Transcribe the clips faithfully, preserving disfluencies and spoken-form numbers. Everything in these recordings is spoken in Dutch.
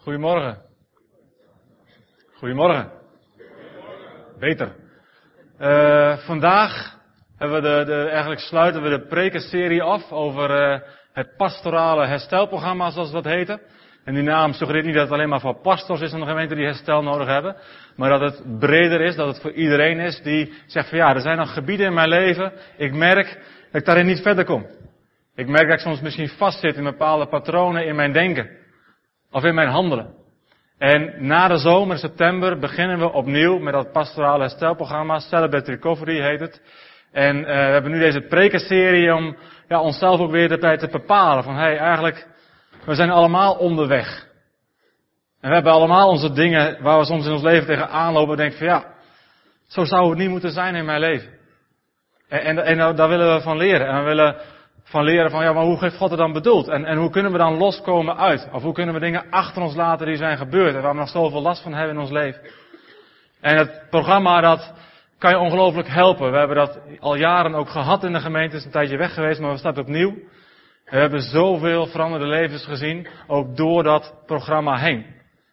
Goedemorgen. Goedemorgen. Beter. Uh, vandaag hebben we de, de, eigenlijk sluiten we de prekenserie af over uh, het pastorale herstelprogramma, zoals dat heette. En die naam suggereert niet dat het alleen maar voor pastors is in de gemeente die herstel nodig hebben. Maar dat het breder is, dat het voor iedereen is die zegt van ja, er zijn nog gebieden in mijn leven. Ik merk dat ik daarin niet verder kom. Ik merk dat ik soms misschien vastzit in bepaalde patronen in mijn denken. Of in mijn handelen. En na de zomer, in september, beginnen we opnieuw met dat pastorale herstelprogramma. Celebrate Recovery heet het. En uh, we hebben nu deze prekenserie om ja, onszelf ook weer erbij te bepalen. Van hey, eigenlijk, we zijn allemaal onderweg. En we hebben allemaal onze dingen waar we soms in ons leven tegenaan lopen en denken van ja, zo zou het niet moeten zijn in mijn leven. En, en, en daar willen we van leren. En we willen van leren van ja, maar hoe heeft God het dan bedoeld? En, en hoe kunnen we dan loskomen uit? Of hoe kunnen we dingen achter ons laten die zijn gebeurd en waar we nog zoveel last van hebben in ons leven? En het programma dat kan je ongelooflijk helpen. We hebben dat al jaren ook gehad in de gemeente. Het is een tijdje weg geweest, maar we starten opnieuw. We hebben zoveel veranderde levens gezien, ook door dat programma heen.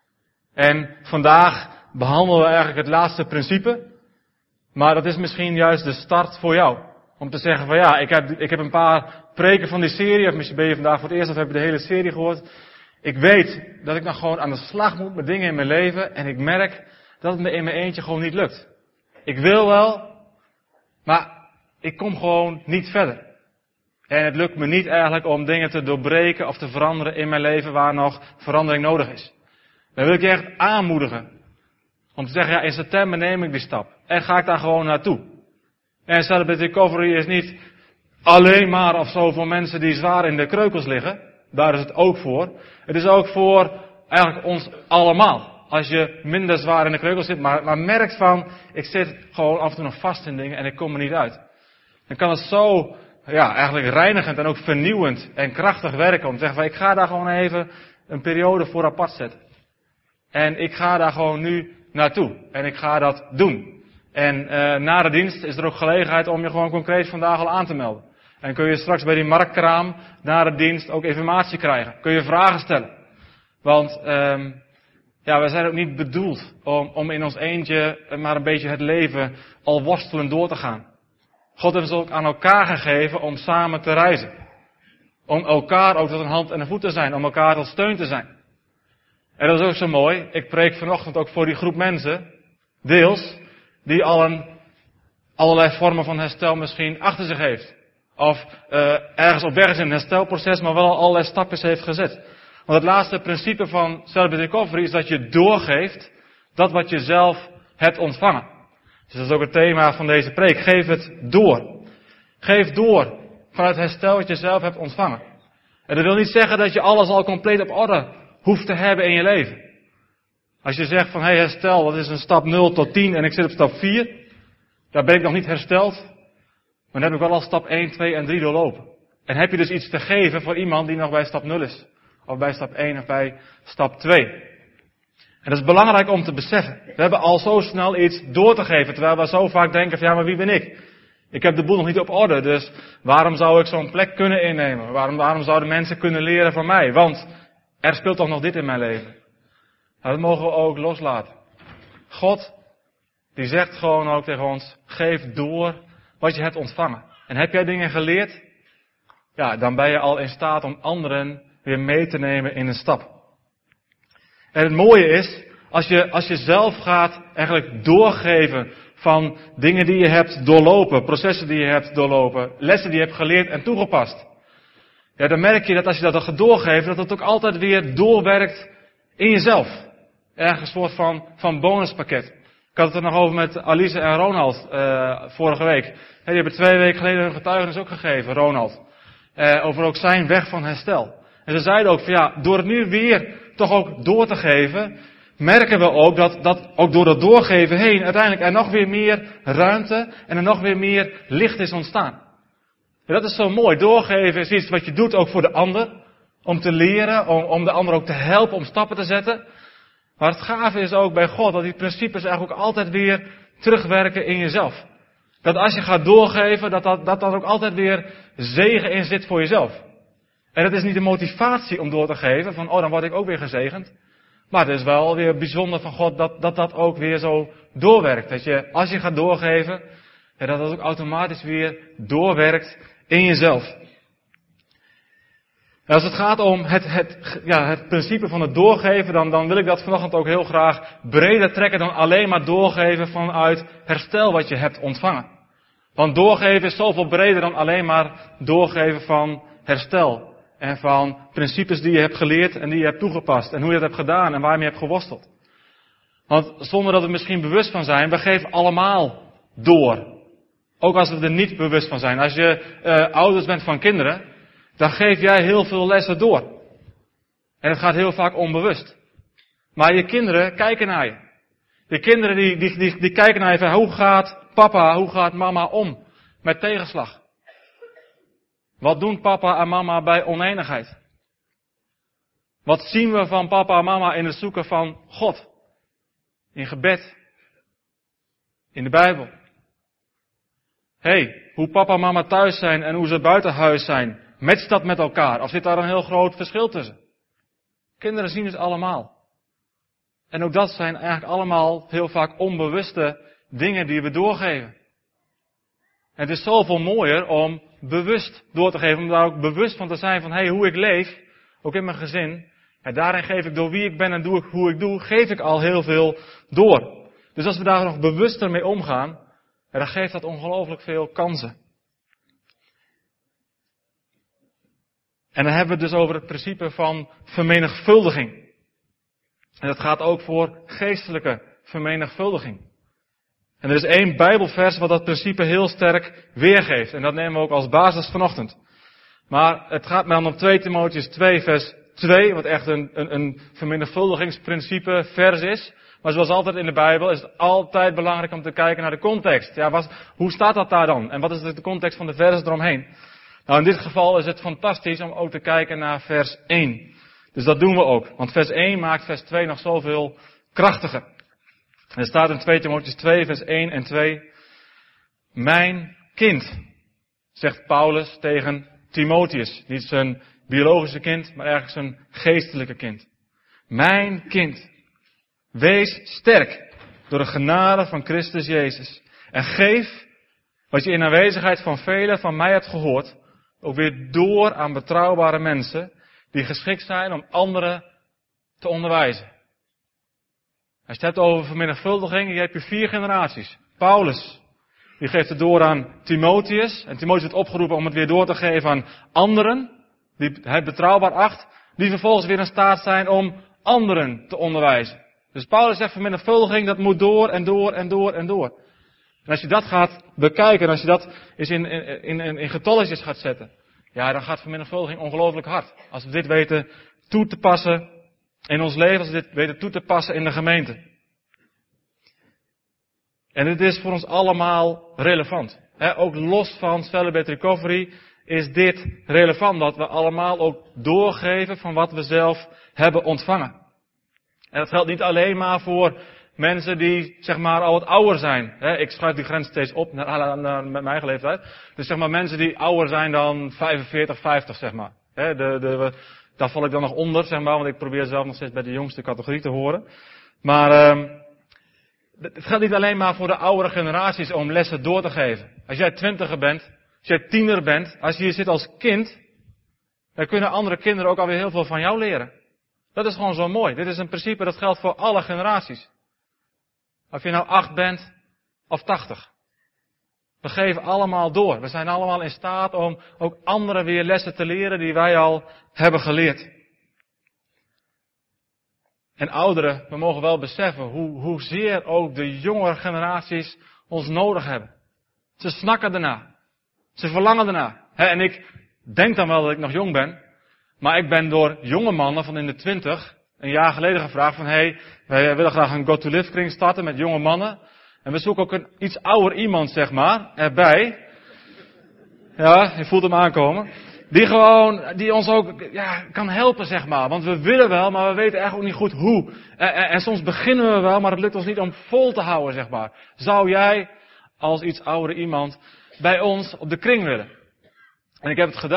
En vandaag behandelen we eigenlijk het laatste principe. Maar dat is misschien juist de start voor jou. Om te zeggen van ja, ik heb, ik heb een paar preken van die serie, of misschien ben je vandaag voor het eerst of heb je de hele serie gehoord. Ik weet dat ik nog gewoon aan de slag moet met dingen in mijn leven en ik merk dat het me in mijn eentje gewoon niet lukt. Ik wil wel, maar ik kom gewoon niet verder. En het lukt me niet eigenlijk om dingen te doorbreken of te veranderen in mijn leven waar nog verandering nodig is. Dan wil ik je echt aanmoedigen. Om te zeggen, ja, in september neem ik die stap. En ga ik daar gewoon naartoe. En Celebrate Recovery is niet alleen maar of zo voor mensen die zwaar in de kreukels liggen. Daar is het ook voor. Het is ook voor eigenlijk ons allemaal. Als je minder zwaar in de kreukels zit, maar, maar merkt van, ik zit gewoon af en toe nog vast in dingen en ik kom er niet uit. Dan kan het zo, ja, eigenlijk reinigend en ook vernieuwend en krachtig werken. Om te zeggen van, ik ga daar gewoon even een periode voor apart zetten. En ik ga daar gewoon nu naartoe. En ik ga dat doen. En uh, na de dienst is er ook gelegenheid om je gewoon concreet vandaag al aan te melden. En kun je straks bij die marktkraam na de dienst ook informatie krijgen. Kun je vragen stellen. Want um, ja, we zijn ook niet bedoeld om, om in ons eentje maar een beetje het leven al worstelend door te gaan. God heeft ons ook aan elkaar gegeven om samen te reizen. Om elkaar ook tot een hand en een voet te zijn. Om elkaar tot steun te zijn. En dat is ook zo mooi. Ik preek vanochtend ook voor die groep mensen. Deels. Die al een, allerlei vormen van herstel misschien achter zich heeft. Of uh, ergens op weg is in een herstelproces, maar wel al allerlei stapjes heeft gezet. Want het laatste principe van Celebrate Recovery is dat je doorgeeft dat wat je zelf hebt ontvangen. Dus dat is ook het thema van deze preek. Geef het door. Geef door vanuit herstel wat je zelf hebt ontvangen. En dat wil niet zeggen dat je alles al compleet op orde hoeft te hebben in je leven. Als je zegt van, hé, hey, herstel, dat is een stap nul tot tien en ik zit op stap vier. Daar ben ik nog niet hersteld. Maar dan heb ik wel al stap één, twee en drie doorlopen. En heb je dus iets te geven voor iemand die nog bij stap nul is. Of bij stap één of bij stap twee. En dat is belangrijk om te beseffen. We hebben al zo snel iets door te geven. Terwijl we zo vaak denken van, ja, maar wie ben ik? Ik heb de boel nog niet op orde. Dus waarom zou ik zo'n plek kunnen innemen? Waarom, waarom zouden mensen kunnen leren van mij? Want er speelt toch nog dit in mijn leven. Nou, dat mogen we ook loslaten. God, die zegt gewoon ook tegen ons, geef door wat je hebt ontvangen. En heb jij dingen geleerd? Ja, dan ben je al in staat om anderen weer mee te nemen in een stap. En het mooie is, als je, als je zelf gaat eigenlijk doorgeven van dingen die je hebt doorlopen, processen die je hebt doorlopen, lessen die je hebt geleerd en toegepast. Ja, dan merk je dat als je dat dan doorgeeft, dat het ook altijd weer doorwerkt in jezelf. Ergens een soort van, van bonuspakket. Ik had het er nog over met Alice en Ronald uh, vorige week. He, die hebben twee weken geleden hun getuigenis ook gegeven, Ronald. Uh, over ook zijn weg van herstel. En ze zeiden ook van ja, door het nu weer toch ook door te geven, merken we ook dat, dat ook door dat doorgeven heen uiteindelijk er nog weer meer ruimte en er nog weer meer licht is ontstaan. En dat is zo mooi. Doorgeven is iets wat je doet ook voor de ander. Om te leren, om, om de ander ook te helpen om stappen te zetten. Maar het gave is ook bij God dat die principes eigenlijk ook altijd weer terugwerken in jezelf. Dat als je gaat doorgeven, dat dat, dat, dat ook altijd weer zegen in zit voor jezelf. En dat is niet de motivatie om door te geven, van oh dan word ik ook weer gezegend. Maar het is wel weer bijzonder van God dat dat, dat ook weer zo doorwerkt. Dat je, als je gaat doorgeven, ja, dat dat ook automatisch weer doorwerkt in jezelf. En als het gaat om het, het, ja, het principe van het doorgeven, dan, dan wil ik dat vanochtend ook heel graag breder trekken dan alleen maar doorgeven vanuit herstel wat je hebt ontvangen. Want doorgeven is zoveel breder dan alleen maar doorgeven van herstel. En van principes die je hebt geleerd en die je hebt toegepast. En hoe je dat hebt gedaan en waar je mee hebt geworsteld. Want zonder dat we misschien bewust van zijn, we geven allemaal door. Ook als we er niet bewust van zijn. Als je uh, ouders bent van kinderen, dan geef jij heel veel lessen door. En het gaat heel vaak onbewust. Maar je kinderen kijken naar je. De kinderen die, die, die, die kijken naar je van, hoe gaat papa, hoe gaat mama om met tegenslag? Wat doen papa en mama bij oneenigheid? Wat zien we van papa en mama in het zoeken van God? In gebed. In de Bijbel. Hey, hoe papa en mama thuis zijn en hoe ze buiten huis zijn. Matcht dat met elkaar? Of zit daar een heel groot verschil tussen? Kinderen zien het allemaal. En ook dat zijn eigenlijk allemaal heel vaak onbewuste dingen die we doorgeven. En het is zoveel mooier om bewust door te geven, om daar ook bewust van te zijn van, hey, hoe ik leef, ook in mijn gezin, en daarin geef ik door wie ik ben en doe ik hoe ik doe, geef ik al heel veel door. Dus als we daar nog bewuster mee omgaan, dan geeft dat ongelooflijk veel kansen. En dan hebben we het dus over het principe van vermenigvuldiging. En dat gaat ook voor geestelijke vermenigvuldiging. En er is één Bijbelvers wat dat principe heel sterk weergeeft. En dat nemen we ook als basis vanochtend. Maar het gaat me dan om twee Timotheüs twee vers twee, wat echt een, een, een vermenigvuldigingsprincipe vers is. Maar zoals altijd in de Bijbel is het altijd belangrijk om te kijken naar de context. Ja, wat, hoe staat dat daar dan? En wat is de context van de versen eromheen? Nou, in dit geval is het fantastisch om ook te kijken naar vers één. Dus dat doen we ook. Want vers één maakt vers twee nog zoveel krachtiger. Er staat in twee Timotheüs twee vers één en twee. Mijn kind, zegt Paulus tegen Timotheus. Niet zijn biologische kind, maar eigenlijk zijn geestelijke kind. Mijn kind, wees sterk door de genade van Christus Jezus. En geef wat je in aanwezigheid van velen van mij hebt gehoord, ook weer door aan betrouwbare mensen die geschikt zijn om anderen te onderwijzen. Als je het hebt over vermenigvuldiging, je hebt je vier generaties. Paulus, die geeft het door aan Timotheus. En Timotheus wordt opgeroepen om het weer door te geven aan anderen, die hij betrouwbaar acht, die vervolgens weer in staat zijn om anderen te onderwijzen. Dus Paulus zegt vermenigvuldiging, dat moet door en door en door en door. En als je dat gaat bekijken, en als je dat eens in, in, in, in getalletjes gaat zetten, ja, dan gaat vermenigvuldiging ongelooflijk hard. Als we dit weten toe te passen in ons leven, als we dit weten toe te passen in de gemeente. En dit is voor ons allemaal relevant. He, ook los van Celebrate Recovery is dit relevant, dat we allemaal ook doorgeven van wat we zelf hebben ontvangen. En dat geldt niet alleen maar voor mensen die, zeg maar, al wat ouder zijn. He, ik schuif die grens steeds op naar, naar, naar mijn eigen leeftijd. Dus zeg maar mensen die ouder zijn dan vijfenveertig, vijftig, zeg maar. He, de, de, daar val ik dan nog onder, zeg maar, want ik probeer zelf nog steeds bij de jongste categorie te horen. Maar um, het geldt niet alleen maar voor de oudere generaties om lessen door te geven. Als jij twintiger bent, als jij tiener bent, als je hier zit als kind, dan kunnen andere kinderen ook alweer heel veel van jou leren. Dat is gewoon zo mooi. Dit is een principe dat geldt voor alle generaties. Of je nou acht bent of tachtig. We geven allemaal door. We zijn allemaal in staat om ook anderen weer lessen te leren die wij al hebben geleerd. En ouderen, we mogen wel beseffen hoe, hoezeer ook de jongere generaties ons nodig hebben. Ze snakken erna. Ze verlangen erna. He, en ik denk dan wel dat ik nog jong ben. Maar ik ben door jonge mannen van in de twintig een jaar geleden gevraagd van, hé, hey, wij willen graag een Go-to-Live kring starten met jonge mannen. En we zoeken ook een iets ouder iemand, zeg maar, erbij. Ja, je voelt hem aankomen. Die gewoon, die ons ook, ja, kan helpen, zeg maar. Want we willen wel, maar we weten eigenlijk ook niet goed hoe. En, en, en soms beginnen we wel, maar het lukt ons niet om vol te houden, zeg maar. Zou jij, als iets ouder iemand, bij ons op de kring willen? En ik heb het gedaan.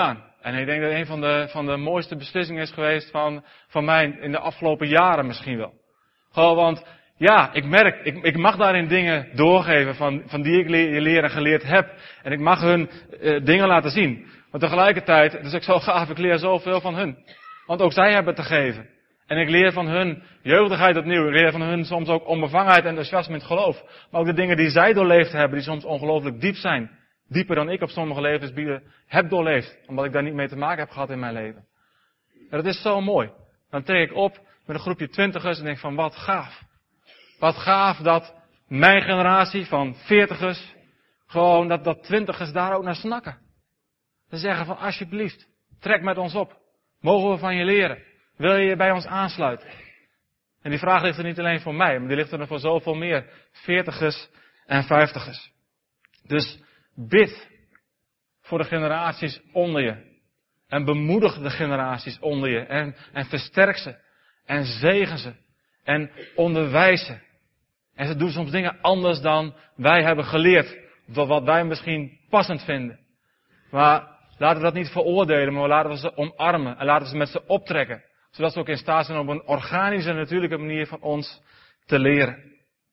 En ik denk dat een van de, van de mooiste beslissingen is geweest van, van mij in de afgelopen jaren misschien wel. Gewoon, want ja, ik merk, ik, ik mag daarin dingen doorgeven van, van die ik le- leren en geleerd heb. En ik mag hun uh, dingen laten zien. Maar tegelijkertijd, het is ook zo gaaf, ik leer zoveel van hun. Want ook zij hebben te geven. En ik leer van hun jeugdigheid opnieuw. Ik leer van hun soms ook onbevangenheid en enthousiasme in het geloof. Maar ook de dingen die zij doorleefd hebben, die soms ongelooflijk diep zijn. Dieper dan ik op sommige levensgebieden heb doorleefd. Omdat ik daar niet mee te maken heb gehad in mijn leven. En dat is zo mooi. Dan trek ik op met een groepje twintigers en denk van wat gaaf. Wat gaaf dat mijn generatie van veertigers, gewoon dat, dat twintigers daar ook naar snakken. Ze zeggen van alsjeblieft, trek met ons op. Mogen we van je leren? Wil je je bij ons aansluiten? En die vraag ligt er niet alleen voor mij, maar die ligt er voor zoveel meer veertigers en vijftigers. Dus bid voor de generaties onder je. En bemoedig de generaties onder je. En, en versterk ze. En zegen ze. En onderwijs ze. En ze doen soms dingen anders dan wij hebben geleerd. Of wat wij misschien passend vinden. Maar laten we dat niet veroordelen, maar laten we ze omarmen. En laten we ze met ze optrekken. Zodat ze ook in staat zijn op een organische en natuurlijke manier van ons te leren.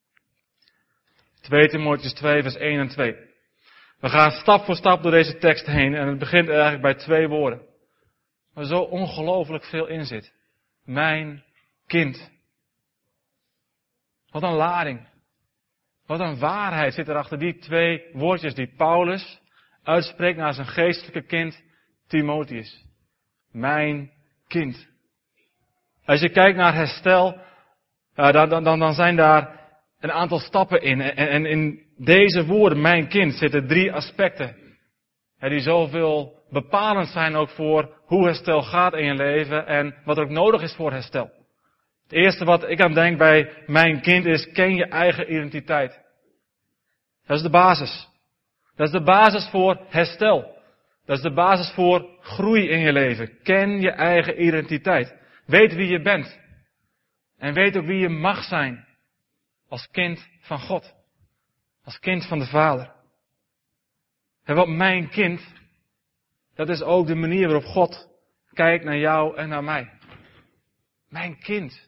twee Timotheüs twee vers één en twee. We gaan stap voor stap door deze tekst heen en het begint eigenlijk bij twee woorden. Waar zo ongelooflijk veel in zit. Mijn kind. Wat een lading. Wat een waarheid zit er achter die twee woordjes die Paulus uitspreekt naar zijn geestelijke kind Timotheus. Mijn kind. Als je kijkt naar herstel, dan, dan, dan zijn daar een aantal stappen in. En, en in deze woorden, mijn kind, zitten drie aspecten. Die zoveel bepalend zijn ook voor hoe herstel gaat in je leven en wat er ook nodig is voor herstel. Het eerste wat ik aan denk bij mijn kind is, ken je eigen identiteit. Dat is de basis. Dat is de basis voor herstel. Dat is de basis voor groei in je leven. Ken je eigen identiteit. Weet wie je bent. En weet ook wie je mag zijn. Als kind van God. Als kind van de Vader. En wat mijn kind, dat is ook de manier waarop God kijkt naar jou en naar mij. Mijn kind.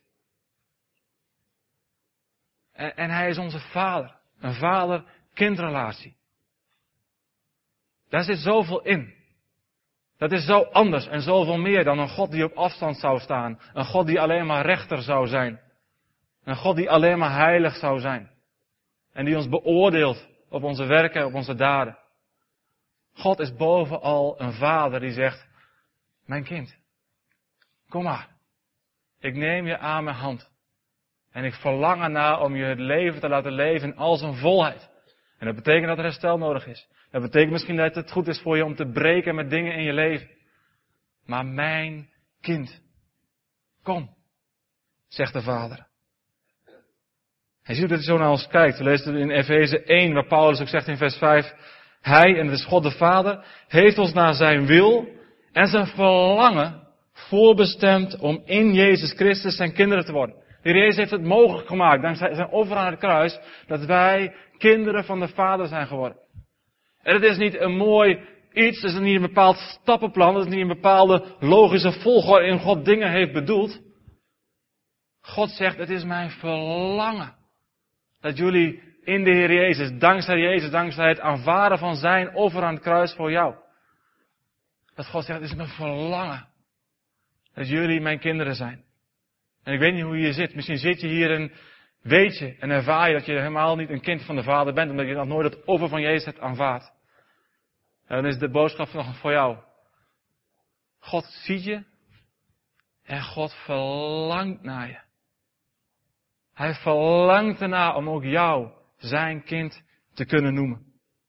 En, en hij is onze vader. Een vader-kindrelatie. Daar zit zoveel in. Dat is zo anders en zoveel meer dan een God die op afstand zou staan. Een God die alleen maar rechter zou zijn. Een God die alleen maar heilig zou zijn. En die ons beoordeelt op onze werken, op onze daden. God is bovenal een vader die zegt, mijn kind, kom maar. Ik neem je aan mijn hand. En ik verlang ernaar om je het leven te laten leven in al zijn volheid. En dat betekent dat er herstel nodig is. Dat betekent misschien dat het goed is voor je om te breken met dingen in je leven. Maar mijn kind, kom, zegt de Vader. Hij ziet dat hij zo naar ons kijkt. We lezen het in Efeze één, waar Paulus ook zegt in vers vijf. Hij, en het is God de Vader, heeft ons naar zijn wil en zijn verlangen voorbestemd om in Jezus Christus zijn kinderen te worden. De Heer Jezus heeft het mogelijk gemaakt, dankzij zijn offer aan het kruis, dat wij kinderen van de Vader zijn geworden. En het is niet een mooi iets, het is niet een bepaald stappenplan, het is niet een bepaalde logische volgorde in God dingen heeft bedoeld. God zegt, het is mijn verlangen dat jullie in de Heer Jezus, dankzij Jezus, dankzij het aanvaarden van zijn offer aan het kruis voor jou. Dat God zegt, het is mijn verlangen dat jullie mijn kinderen zijn. En ik weet niet hoe je hier zit. Misschien zit je hier en weet je en ervaar je dat je helemaal niet een kind van de Vader bent, omdat je nog nooit het offer van Jezus hebt aanvaard. En dan is de boodschap nog voor jou. God ziet je en God verlangt naar je. Hij verlangt ernaar om ook jou zijn kind te kunnen noemen.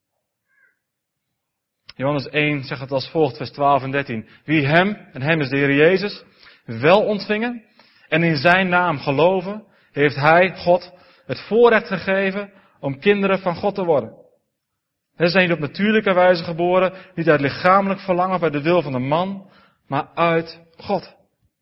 Johannes één zegt het als volgt, vers twaalf en dertien. Wie hem, en hem is de Heer Jezus, wel ontvingen en in zijn naam geloven, heeft hij, God, het voorrecht gegeven om kinderen van God te worden. Ze zijn niet op natuurlijke wijze geboren, niet uit lichamelijk verlangen bij de wil van de man, maar uit God.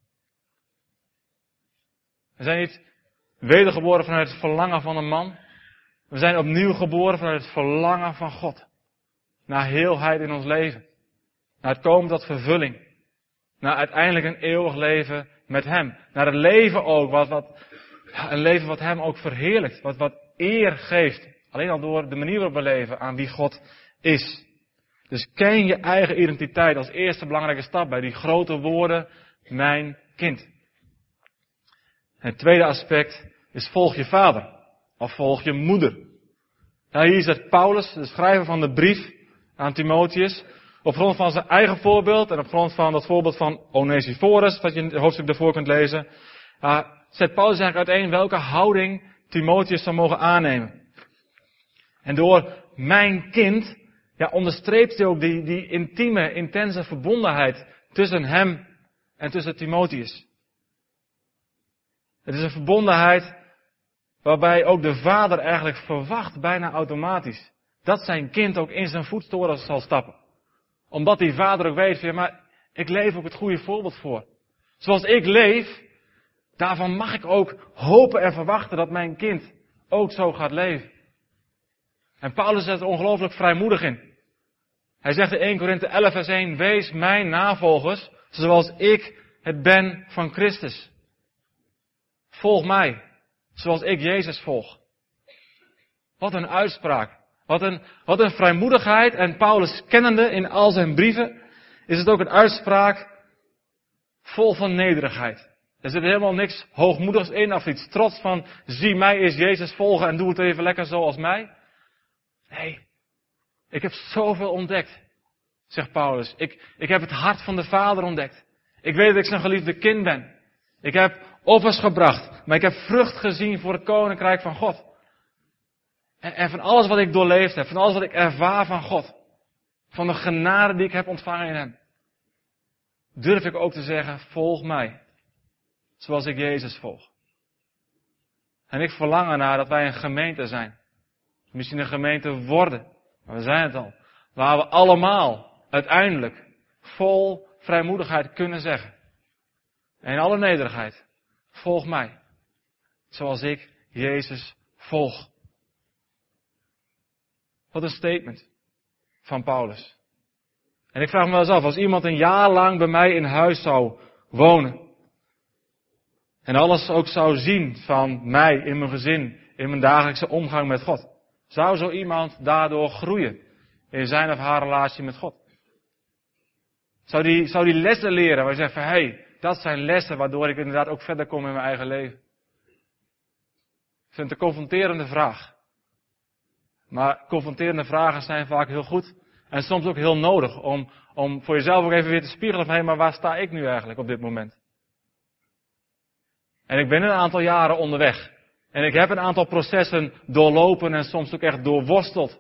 We zijn niet wedergeboren vanuit het verlangen van een man. We zijn opnieuw geboren vanuit het verlangen van God. Naar heelheid in ons leven. Naar het komen tot vervulling. Naar uiteindelijk een eeuwig leven met hem. Naar een leven ook, wat, wat, een leven wat hem ook verheerlijkt. Wat, wat eer geeft. Alleen al door de manier waarop we leven aan wie God is. Dus ken je eigen identiteit als eerste belangrijke stap bij die grote woorden, mijn kind. En het tweede aspect is volg je vader. Of volg je moeder. Nou, hier zegt Paulus, de schrijver van de brief aan Timotheus, op grond van zijn eigen voorbeeld en op grond van dat voorbeeld van Onesiphorus, wat je in het hoofdstuk daarvoor kunt lezen, uh, zet Paulus eigenlijk uiteen welke houding Timotheus zou mogen aannemen. En door mijn kind, ja, onderstreept hij ook die, die intieme, intense verbondenheid tussen hem en tussen Timotheus. Het is een verbondenheid waarbij ook de vader eigenlijk verwacht, bijna automatisch, dat zijn kind ook in zijn voetsporen zal stappen. Omdat die vader ook weet, ja, maar ik leef ook het goede voorbeeld voor. Zoals ik leef, daarvan mag ik ook hopen en verwachten dat mijn kind ook zo gaat leven. En Paulus zet er ongelooflijk vrijmoedig in. Hij zegt in Eerste Korinthe elf vers één, wees mijn navolgers, zoals ik het ben van Christus. Volg mij, zoals ik Jezus volg. Wat een uitspraak. Wat een, wat een vrijmoedigheid. En Paulus kennende in al zijn brieven, is het ook een uitspraak vol van nederigheid. Er zit helemaal niks hoogmoedigs in of iets trots van, zie mij is Jezus volgen en doe het even lekker zoals mij. Nee, ik heb zoveel ontdekt, zegt Paulus. Ik, ik heb het hart van de Vader ontdekt. Ik weet dat ik zijn geliefde kind ben. Ik heb offers gebracht, maar ik heb vrucht gezien voor het koninkrijk van God. En, en van alles wat ik doorleefd heb, van alles wat ik ervaar van God, van de genade die ik heb ontvangen in hem, durf ik ook te zeggen, volg mij, zoals ik Jezus volg. En ik verlang ernaar dat wij een gemeente zijn. Misschien een gemeente worden, maar we zijn het al. Waar we allemaal uiteindelijk vol vrijmoedigheid kunnen zeggen. En in alle nederigheid, volg mij, zoals ik Jezus volg. Wat een statement van Paulus. En ik vraag me wel eens af, als iemand een jaar lang bij mij in huis zou wonen. En alles ook zou zien van mij, in mijn gezin, in mijn dagelijkse omgang met God. Zou zo iemand daardoor groeien in zijn of haar relatie met God? Zou die, zou die lessen leren waar je zegt van, hé, hey, dat zijn lessen waardoor ik inderdaad ook verder kom in mijn eigen leven? Ik vind het een confronterende vraag. Maar confronterende vragen zijn vaak heel goed en soms ook heel nodig om, om voor jezelf ook even weer te spiegelen van, hé, maar waar sta ik nu eigenlijk op dit moment? En ik ben een aantal jaren onderweg. En ik heb een aantal processen doorlopen en soms ook echt doorworsteld.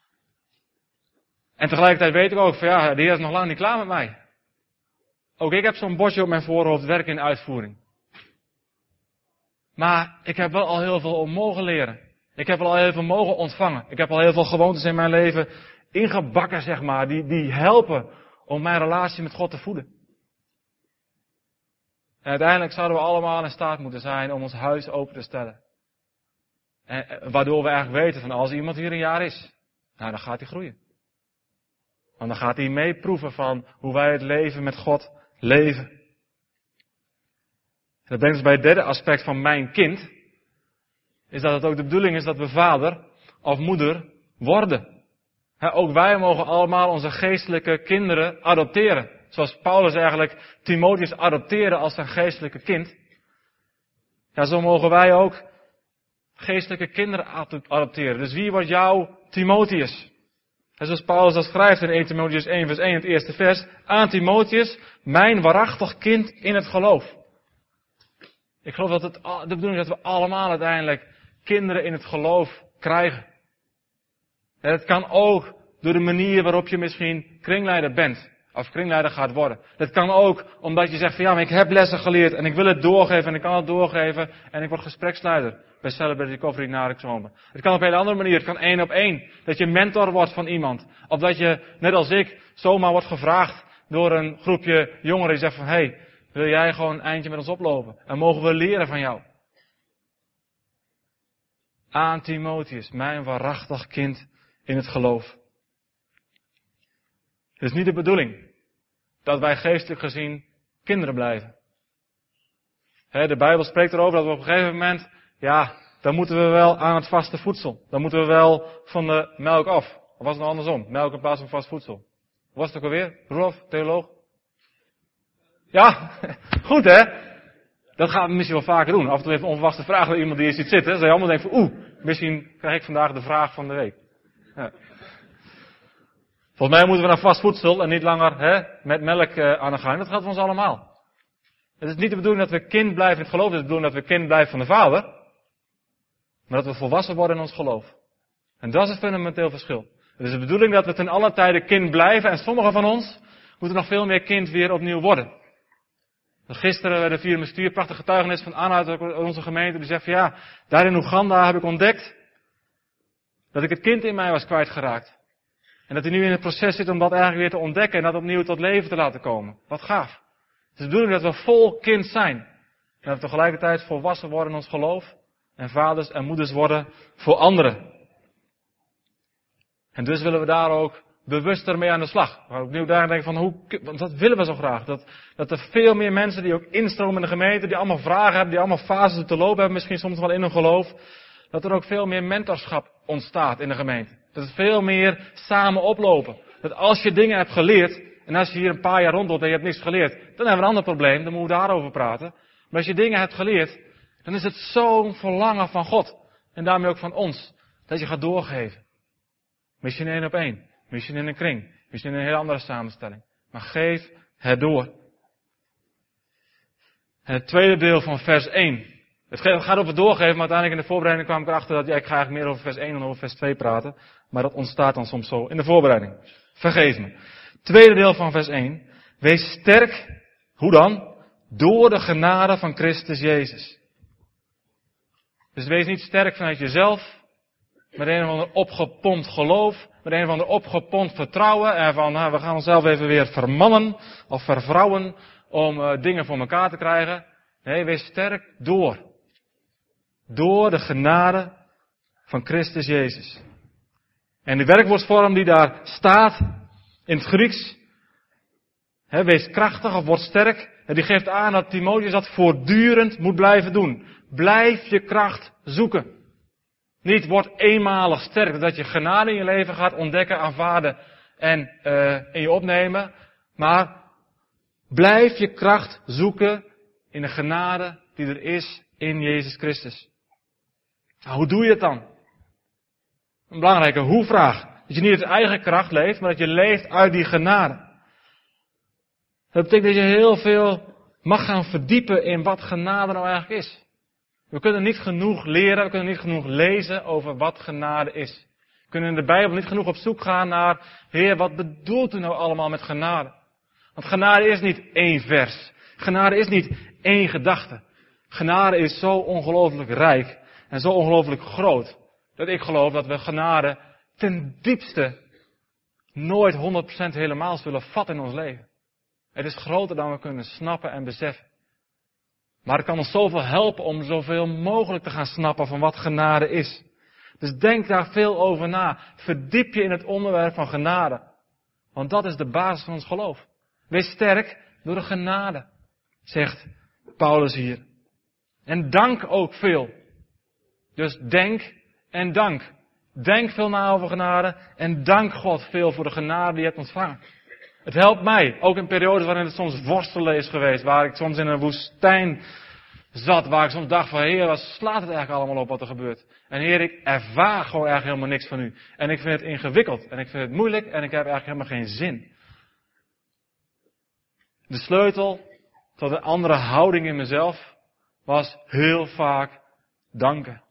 En tegelijkertijd weet ik ook van, ja, de Heer is nog lang niet klaar met mij. Ook ik heb zo'n bordje op mijn voorhoofd, werk in uitvoering. Maar ik heb wel al heel veel om mogen leren. Ik heb al heel veel mogen ontvangen. Ik heb al heel veel gewoontes in mijn leven ingebakken, zeg maar, die, die helpen om mijn relatie met God te voeden. En uiteindelijk zouden we allemaal in staat moeten zijn om ons huis open te stellen. En, waardoor we eigenlijk weten van, als iemand hier een jaar is, nou, dan gaat hij groeien. Want dan gaat hij meeproeven van hoe wij het leven met God leven. En dat brengt ons bij het derde aspect van mijn kind. Is dat het ook de bedoeling is dat we vader of moeder worden. He, ook wij mogen allemaal onze geestelijke kinderen adopteren. Zoals Paulus eigenlijk Timotheus adopteerde als zijn geestelijke kind. Ja, zo mogen wij ook geestelijke kinderen adopteren. Dus wie wordt jouw Timotheus? En zoals Paulus dat schrijft in Eerste Timotheus één vers één, het eerste vers. Aan Timotheus, mijn waarachtig kind in het geloof. Ik geloof dat het de bedoeling is dat we allemaal uiteindelijk kinderen in het geloof krijgen. En het kan ook door de manier waarop je misschien kringleider bent. Of kringleider gaat worden. Dat kan ook omdat je zegt van ja, maar ik heb lessen geleerd en ik wil het doorgeven en ik kan het doorgeven en ik word gespreksleider bij Celebrity Recovery na de zomer. Het kan op een hele andere manier, het kan één op één. Dat je mentor wordt van iemand. Of dat je, net als ik, zomaar wordt gevraagd door een groepje jongeren die zegt van hé, hey, wil jij gewoon een eindje met ons oplopen? En mogen we leren van jou. Aan Timotheus, mijn waarachtig kind in het geloof. Het is niet de bedoeling dat wij geestelijk gezien kinderen blijven. He, de Bijbel spreekt erover dat we op een gegeven moment, ja, dan moeten we wel aan het vaste voedsel. Dan moeten we wel van de melk af. Of was het nou andersom? Melk in plaats van vast voedsel. Hoe was het ook alweer? Roelof, theoloog? Ja, goed hè? Dat gaan we misschien wel vaker doen. Af en toe even een onverwachte vraag naar iemand die hier ziet zitten. Dan je allemaal denken van, oeh, misschien krijg ik vandaag de vraag van de week. Ja. Volgens mij moeten we naar vast voedsel en niet langer hè, met melk uh, aan de gang. Dat gaat voor ons allemaal. Het is niet de bedoeling dat we kind blijven in het geloof. Het is de bedoeling dat we kind blijven van de Vader. Maar dat we volwassen worden in ons geloof. En dat is het fundamenteel verschil. Het is de bedoeling dat we ten alle tijde kind blijven. En sommigen van ons moeten nog veel meer kind weer opnieuw worden. Gisteren bij de vierde bestuur, prachtig getuigenis van Anna uit onze gemeente. Die zegt van ja, daar in Oeganda heb ik ontdekt dat ik het kind in mij was kwijtgeraakt. En dat hij nu in het proces zit om dat eigenlijk weer te ontdekken en dat opnieuw tot leven te laten komen. Wat gaaf. Het is de bedoeling dat we vol kind zijn. En dat we tegelijkertijd volwassen worden in ons geloof. En vaders en moeders worden voor anderen. En dus willen we daar ook bewuster mee aan de slag. We gaan opnieuw daar denken van hoe, want dat willen we zo graag. Dat, dat er veel meer mensen die ook instromen in de gemeente, die allemaal vragen hebben, die allemaal fases te lopen hebben, misschien soms wel in hun geloof. Dat er ook veel meer mentorschap ontstaat in de gemeente. Dat het veel meer samen oplopen. Dat als je dingen hebt geleerd, en als je hier een paar jaar rondloopt en je hebt niks geleerd, dan hebben we een ander probleem, dan moeten we daarover praten. Maar als je dingen hebt geleerd, dan is het zo'n verlangen van God. En daarmee ook van ons. Dat je gaat doorgeven. Misschien één op één. Misschien in een kring. Misschien in een hele andere samenstelling. Maar geef het door. En het tweede deel van vers één. Het gaat over doorgeven, maar uiteindelijk in de voorbereiding kwam ik erachter dat ja, ik ga eigenlijk meer over vers één dan over vers twee praten. Maar dat ontstaat dan soms zo in de voorbereiding. Vergeef me. Tweede deel van vers één. Wees sterk. Hoe dan? Door de genade van Christus Jezus. Dus wees niet sterk vanuit jezelf. Met een of ander opgepompt geloof. Met een of ander opgepompt vertrouwen. En van nou, we gaan onszelf even weer vermannen. Of vervrouwen. Om uh, dingen voor elkaar te krijgen. Nee, wees sterk door. Door de genade van Christus Jezus. En de werkwoordsvorm die daar staat. In het Grieks. He, wees krachtig of word sterk. En die geeft aan dat Timotheus dat voortdurend moet blijven doen. Blijf je kracht zoeken. Niet word eenmalig sterk. Dat je genade in je leven gaat ontdekken, aanvaarden en uh, in je opnemen. Maar blijf je kracht zoeken in de genade die er is in Jezus Christus. Nou, hoe doe je het dan? Een belangrijke hoe-vraag. Dat je niet uit eigen kracht leeft, maar dat je leeft uit die genade. Dat betekent dat je heel veel mag gaan verdiepen in wat genade nou eigenlijk is. We kunnen niet genoeg leren, we kunnen niet genoeg lezen over wat genade is. We kunnen in de Bijbel niet genoeg op zoek gaan naar, Heer, wat bedoelt u nou allemaal met genade? Want genade is niet één vers. Genade is niet één gedachte. Genade is zo ongelooflijk rijk en zo ongelooflijk groot, dat ik geloof dat we genade ten diepste nooit honderd procent helemaal zullen vatten in ons leven. Het is groter dan we kunnen snappen en beseffen. Maar het kan ons zoveel helpen om zoveel mogelijk te gaan snappen van wat genade is. Dus denk daar veel over na. Verdiep je in het onderwerp van genade. Want dat is de basis van ons geloof. Wees sterk door de genade, zegt Paulus hier. En dank ook veel. Dus denk en dank. Denk veel na over genade en dank God veel voor de genade die je hebt ontvangen. Het helpt mij, ook in periodes waarin het soms worstelen is geweest, waar ik soms in een woestijn zat, waar ik soms dacht van, Heer, wat slaat het eigenlijk allemaal op wat er gebeurt? En Heer, ik ervaar gewoon eigenlijk helemaal niks van u. En ik vind het ingewikkeld, en ik vind het moeilijk, en ik heb eigenlijk helemaal geen zin. De sleutel tot een andere houding in mezelf was heel vaak danken.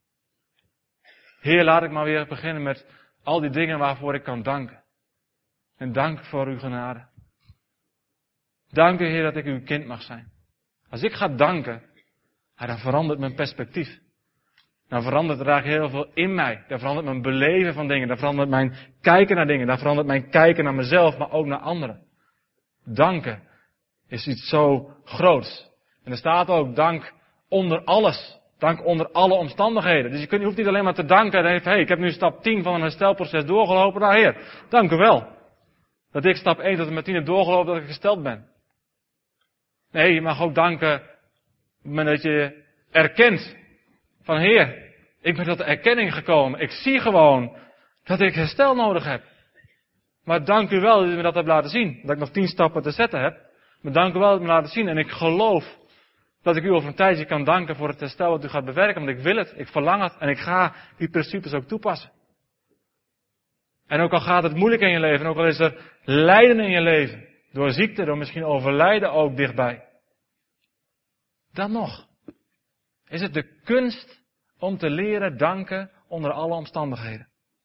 Heer, laat ik maar weer beginnen met al die dingen waarvoor ik kan danken. En dank voor uw genade. Dank u, Heer, dat ik uw kind mag zijn. Als ik ga danken, dan verandert mijn perspectief. Dan verandert er eigenlijk heel veel in mij. Dan verandert mijn beleven van dingen. Dan verandert mijn kijken naar dingen. Dan verandert mijn kijken naar mezelf, maar ook naar anderen. Danken is iets zo groots. En er staat ook dank onder alles. Dank onder alle omstandigheden. Dus je, kunt, je hoeft niet alleen maar te danken en denken, hey, ik heb nu stap tien van een herstelproces doorgelopen. Nou Heer, dank u wel. dat ik stap één tot en met tien heb doorgelopen dat ik gesteld ben. Nee, je mag ook danken op het moment dat je erkent van Heer, ik ben tot de erkenning gekomen. Ik zie gewoon dat ik herstel nodig heb. Maar dank u wel dat u me dat hebt laten zien. Dat ik nog tien stappen te zetten heb. Maar dank u wel dat u me laten zien. En ik geloof dat ik u over een tijdje kan danken voor het herstel wat u gaat bewerken. Want ik wil het, ik verlang het en ik ga die principes ook toepassen. En ook al gaat het moeilijk in je leven, en ook al is er lijden in je leven. Door ziekte, door misschien overlijden ook dichtbij. Dan nog is het de kunst om te leren danken onder alle omstandigheden.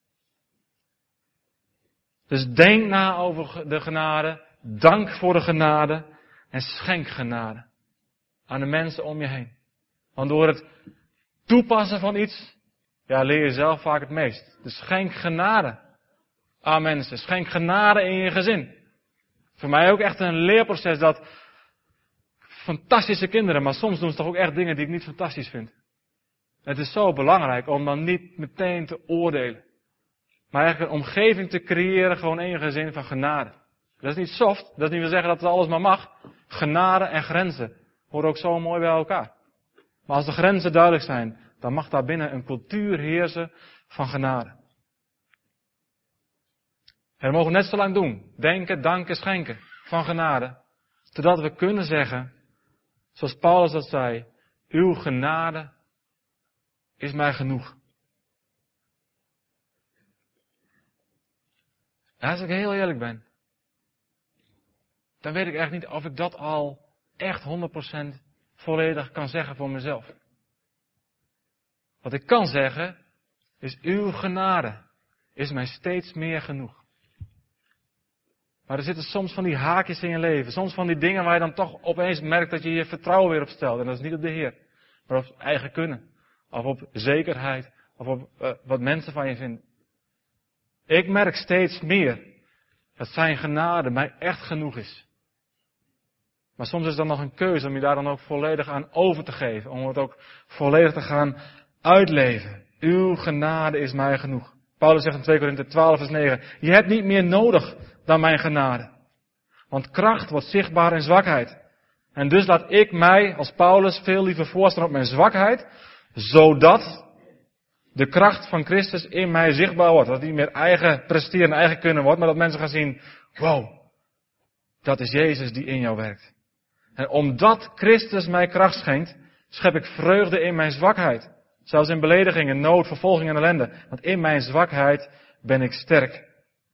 Dus denk na over de genade, dank voor de genade en schenk genade aan de mensen om je heen. Want door het toepassen van iets, ja, leer je zelf vaak het meest. Dus schenk genade aan mensen, schenk genade in je gezin. Voor mij ook echt een leerproces dat fantastische kinderen, maar soms doen ze toch ook echt dingen die ik niet fantastisch vind. Het is zo belangrijk om dan niet meteen te oordelen. Maar eigenlijk een omgeving te creëren, gewoon in je gezin van genade. Dat is niet soft, dat is niet wil zeggen dat het alles maar mag. Genade en grenzen horen ook zo mooi bij elkaar. Maar als de grenzen duidelijk zijn, dan mag daar binnen een cultuur heersen van genade. En dat mogen we net zo lang doen. Denken, danken, schenken van genade. Totdat we kunnen zeggen, zoals Paulus dat zei, uw genade is mij genoeg. En als ik heel eerlijk ben, dan weet ik echt niet of ik dat al echt honderd procent volledig kan zeggen voor mezelf. Wat ik kan zeggen, is uw genade is mij steeds meer genoeg. Maar er zitten soms van die haakjes in je leven. Soms van die dingen waar je dan toch opeens merkt dat je je vertrouwen weer op stelt. En dat is niet op de Heer. Maar op eigen kunnen. Of op zekerheid. Of op uh, wat mensen van je vinden. Ik merk steeds meer dat zijn genade mij echt genoeg is. Maar soms is het dan nog een keuze om je daar dan ook volledig aan over te geven. Om het ook volledig te gaan uitleven. Uw genade is mij genoeg. Paulus zegt in twee Korinthe twaalf vers negen. Je hebt niet meer nodig dan mijn genade. Want kracht wordt zichtbaar in zwakheid. En dus laat ik mij als Paulus veel liever voorstaan op mijn zwakheid. Zodat de kracht van Christus in mij zichtbaar wordt. Dat het niet meer eigen presteren en eigen kunnen wordt. Maar dat mensen gaan zien. Wow. Dat is Jezus die in jou werkt. En omdat Christus mij kracht schenkt. Schep ik vreugde in mijn zwakheid. Zelfs in beledigingen, nood, vervolging en ellende. Want in mijn zwakheid ben ik sterk.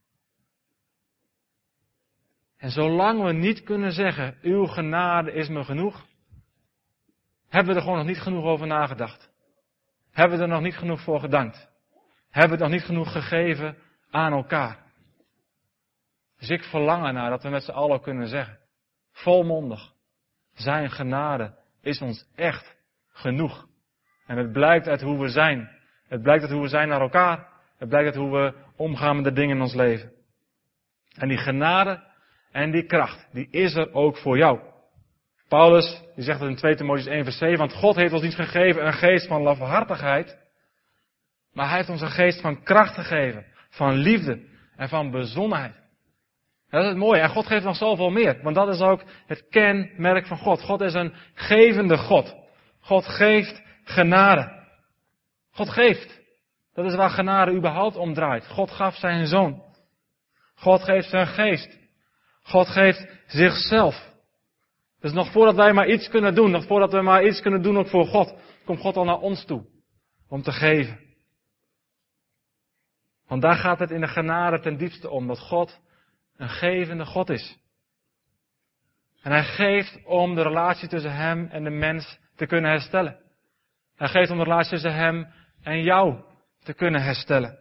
En zolang we niet kunnen zeggen, uw genade is me genoeg, hebben we er gewoon nog niet genoeg over nagedacht. Hebben we er nog niet genoeg voor gedankt. Hebben we nog niet genoeg gegeven aan elkaar. Dus ik verlang ernaar dat we met z'n allen kunnen zeggen, volmondig, zijn genade is ons echt genoeg. En het blijkt uit hoe we zijn. Het blijkt uit hoe we zijn naar elkaar. Het blijkt uit hoe we omgaan met de dingen in ons leven. En die genade en die kracht, die is er ook voor jou. Paulus, die zegt het in twee Timotheüs één vers zeven, want God heeft ons niet gegeven een geest van lafhartigheid, maar hij heeft ons een geest van kracht gegeven, van liefde en van bezonnenheid. En dat is het mooie. En God geeft nog zoveel meer, want dat is ook het kenmerk van God. God is een gevende God. God geeft genade. God geeft. Dat is waar genade überhaupt om draait. God gaf zijn zoon. God geeft zijn geest. God geeft zichzelf. Dus nog voordat wij maar iets kunnen doen, nog voordat we maar iets kunnen doen ook voor God, komt God al naar ons toe. Om te geven. Want daar gaat het in de genade ten diepste om. Dat God een gevende God is. En hij geeft om de relatie tussen hem en de mens te kunnen herstellen. Hij geeft om de relatie tussen hem en jou te kunnen herstellen.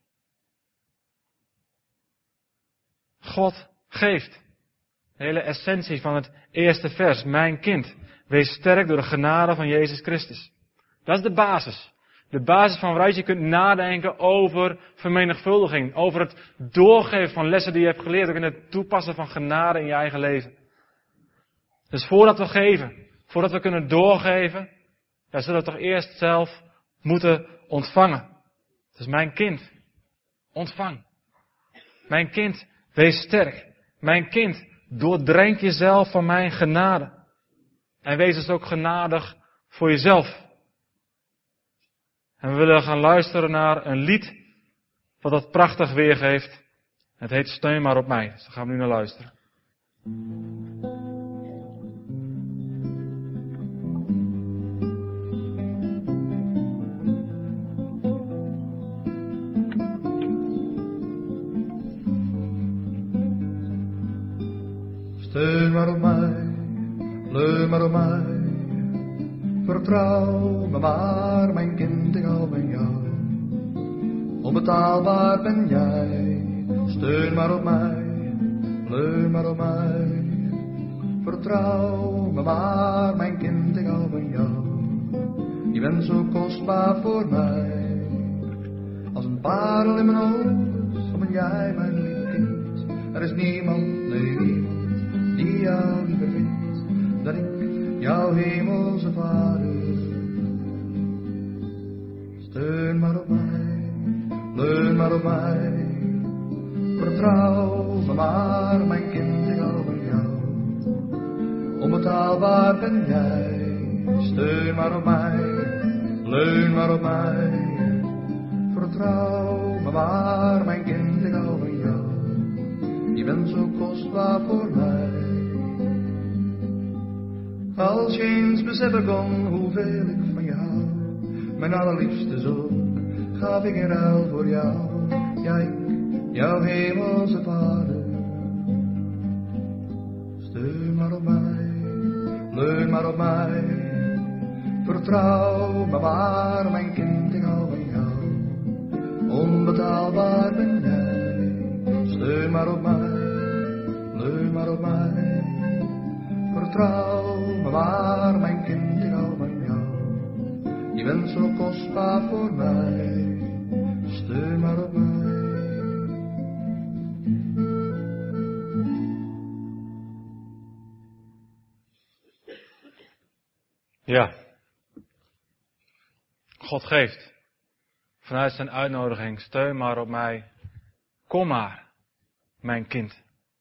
God geeft. De hele essentie van het eerste vers. Mijn kind, wees sterk door de genade van Jezus Christus. Dat is de basis. De basis van waaruit je kunt nadenken over vermenigvuldiging. Over het doorgeven van lessen die je hebt geleerd. Ook in het toepassen van genade in je eigen leven. Dus voordat we geven, voordat we kunnen doorgeven, dan zullen we toch eerst zelf moeten ontvangen. Dus mijn kind, ontvang. Mijn kind, Wees sterk. Mijn kind, doordrenk jezelf van mijn genade. En wees dus ook genadig voor jezelf. En we willen gaan luisteren naar een lied wat dat prachtig weergeeft. Het heet Steun maar op mij. Dus daar gaan we nu naar luisteren. Steun maar op mij, leun maar op mij, vertrouw me maar, mijn kind, ik hou van jou. Onbetaalbaar ben jij, steun maar op mij, leun maar op mij, vertrouw me maar, mijn kind, ik hou van jou. Je bent zo kostbaar voor mij, als een parel in mijn oog, zo ben jij mijn lief kind. Er is niemand, nee niemand, die jou liever vindt, dan ik, jouw hemelse Vader. Steun maar op mij, leun maar op mij, vertrouw me maar, mijn kind, ik hou van jou. Onbetaalbaar ben jij, steun maar op mij, leun maar op mij, vertrouw me maar, mijn kind, ik hou van jou. Je bent zo kostbaar voor mij. Als je eens beseffen kon hoeveel ik van je hou, mijn allerliefste zoon, gaf ik in ruil voor jou, ja ik, jouw hemelse Vader. Steun maar op mij, leun maar op mij, vertrouw me maar, mijn kind, ik hou van jou. Onbetaalbaar ben jij, steun maar op mij, leun maar op mij, vertrouw me maar, mijn kind, ik hou van jou. Je bent zo kostbaar voor mij, steun maar op mij. Ja. God geeft vanuit zijn uitnodiging, steun maar op mij, kom maar, mijn kind.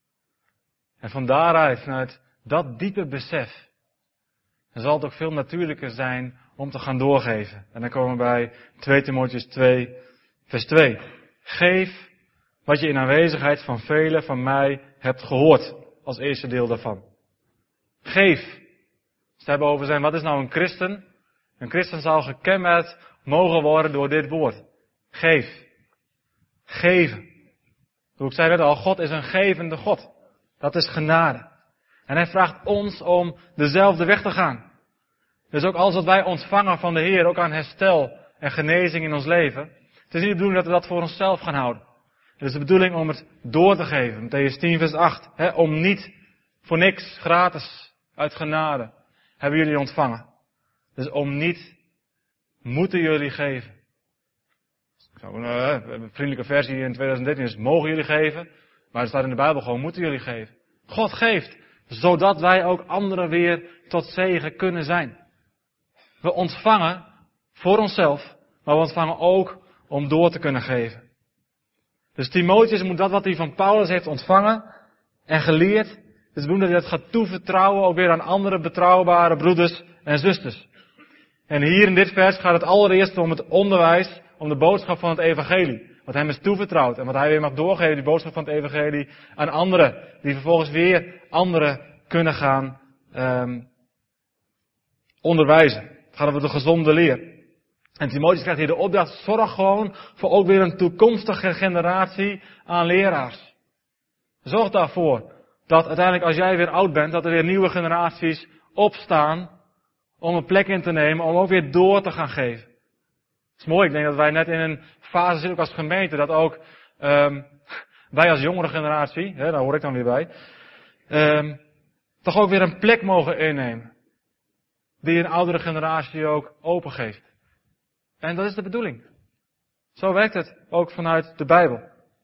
En van daaruit, vanuit dat diepe besef, dan zal het ook veel natuurlijker zijn om te gaan doorgeven. En dan komen we bij twee Timotheüs twee, vers twee. Geef wat je in aanwezigheid van velen van mij hebt gehoord, als eerste deel daarvan. Geef. Als we het hebben over zijn, wat is nou een christen? Een christen zal gekenmerkt mogen worden door dit woord. Geef. Geven. Hoe ik zei net al, God is een gevende God. Dat is genade. En hij vraagt ons om dezelfde weg te gaan. Dus ook alles wat wij ontvangen van de Heer, ook aan herstel en genezing in ons leven. Het is niet de bedoeling dat we dat voor onszelf gaan houden. Het is de bedoeling om het door te geven. Mattheüs tien vers acht. Hè, om niet voor niks, gratis, uit genade, hebben jullie ontvangen. Dus om niet, moeten jullie geven. Zo, uh, een vriendelijke versie in twintig dertien is, mogen jullie geven. Maar er staat in de Bijbel gewoon, moeten jullie geven. God geeft, zodat wij ook anderen weer tot zegen kunnen zijn. We ontvangen voor onszelf, maar we ontvangen ook om door te kunnen geven. Dus Timotheus moet dat wat hij van Paulus heeft ontvangen en geleerd, dus doen dat hij dat gaat toevertrouwen ook weer aan andere betrouwbare broeders en zusters. En hier in dit vers gaat het allereerst om het onderwijs, om de boodschap van het evangelie. Wat hem is toevertrouwd en wat hij weer mag doorgeven, die boodschap van het evangelie, aan anderen. Die vervolgens weer anderen kunnen gaan um, onderwijzen. Het gaat over de gezonde leer. En Timotheus krijgt hier de opdracht, zorg gewoon voor ook weer een toekomstige generatie aan leraars. Zorg daarvoor dat uiteindelijk als jij weer oud bent, dat er weer nieuwe generaties opstaan om een plek in te nemen, om ook weer door te gaan geven. Het is mooi, ik denk dat wij net in een fase zitten, ook als gemeente, dat ook um, wij als jongere generatie, hè, daar hoor ik dan weer bij, um, toch ook weer een plek mogen innemen. Die een oudere generatie ook opengeeft. En dat is de bedoeling. Zo werkt het ook vanuit de Bijbel.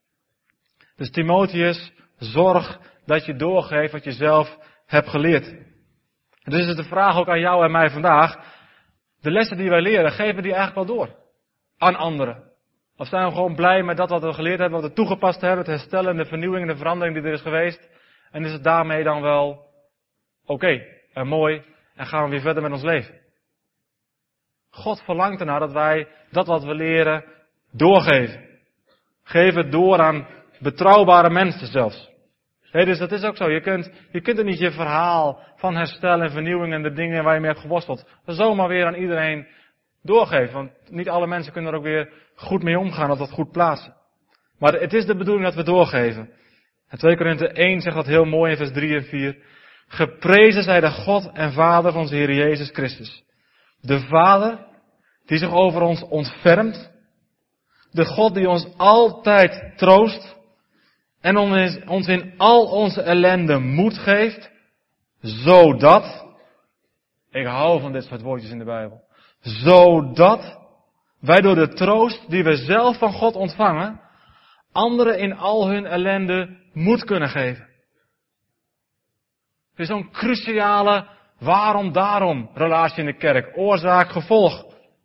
Dus Timotheus, zorg dat je doorgeeft wat je zelf hebt geleerd. En dus is het de vraag ook aan jou en mij vandaag. De lessen die wij leren, geven we die eigenlijk wel door. Aan anderen. Of zijn we gewoon blij met dat wat we geleerd hebben, wat we toegepast hebben, het herstellen en de vernieuwing en de verandering die er is geweest. En is het daarmee dan wel oké okay en mooi en gaan we weer verder met ons leven. God verlangt ernaar dat wij dat wat we leren doorgeven. Geef het door aan betrouwbare mensen zelfs. Hey, dus dat is ook zo. Je kunt, je kunt er niet je verhaal van herstel en vernieuwing en de dingen waar je mee hebt geworsteld, zomaar weer aan iedereen doorgeven. Want niet alle mensen kunnen er ook weer goed mee omgaan of dat goed plaatsen. Maar het is de bedoeling dat we doorgeven. En twee Korinthe één zegt dat heel mooi in vers drie en vier. Geprezen zij de God en Vader van onze Heer Jezus Christus. De Vader die zich over ons ontfermt. De God die ons altijd troost. En ons in al onze ellende moed geeft. Zodat. Ik hou van dit soort woordjes in de Bijbel. Zodat wij door de troost die we zelf van God ontvangen, anderen in al hun ellende moed kunnen geven. Het is zo'n cruciale waarom daarom relatie in de kerk. Oorzaak, gevolg.